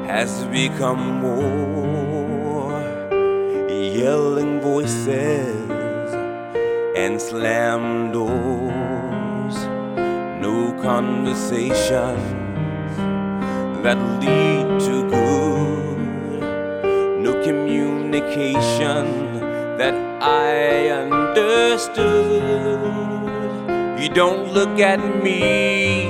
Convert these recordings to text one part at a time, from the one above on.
has become more. Yelling voices and slammed doors. No conversations that lead to good. No communication that I understood. You don't look at me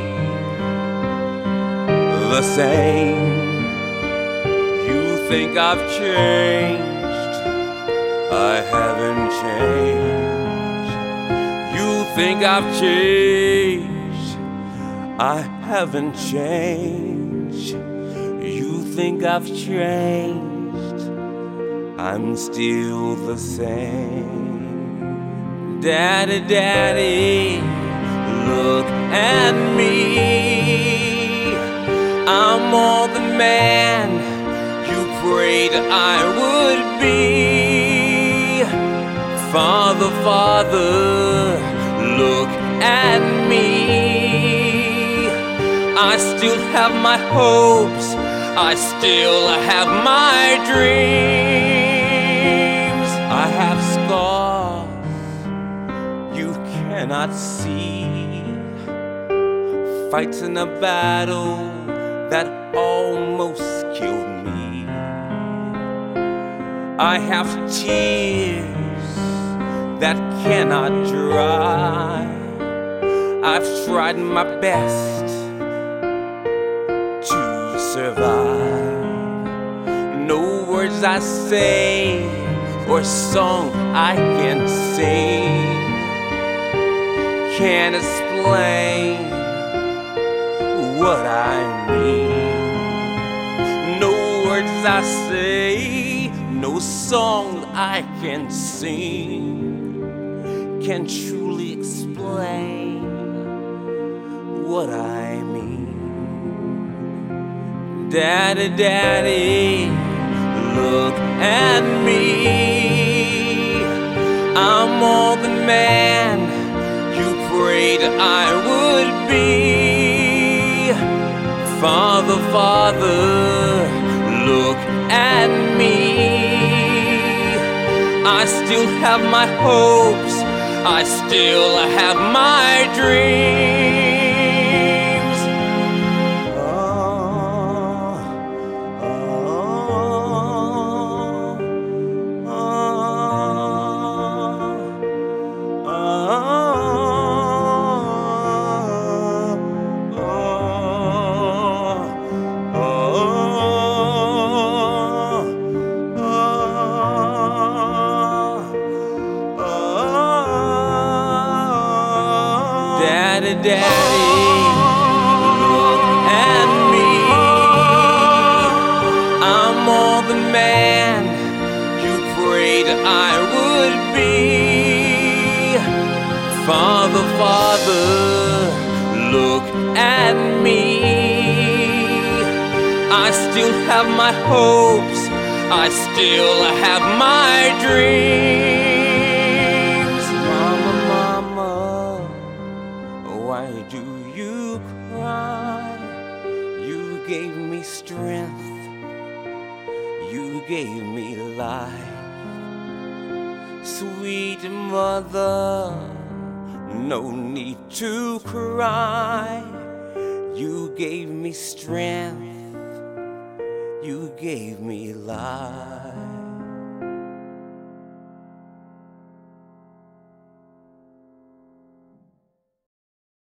the same. You think I've changed. I haven't changed. You think I've changed. I haven't changed. You think I've changed. I'm still the same. Daddy, Daddy, look at me. I'm all the man you prayed I would be. Father, Father, look at me. I still have my hopes, I still have my dreams. I have scars you cannot see, fighting a battle that almost killed me. I have tears that cannot dry. I've tried my best to survive. No words I say or song I can sing can't explain what I mean. No words I say, no song I can sing can truly explain what I mean. Daddy, Daddy, look at me. I'm all the man you prayed I would be. Father, Father, look at me. I still have my hopes, I still have my dreams. Daddy, Daddy, look at me. I'm all the man you prayed I would be. Father, Father, look at me. I still have my hopes, I still have my dreams. Mama, Mama, why do you cry? You gave me strength, you gave me life. Sweet mother, no need to cry. You gave me strength, you gave me life.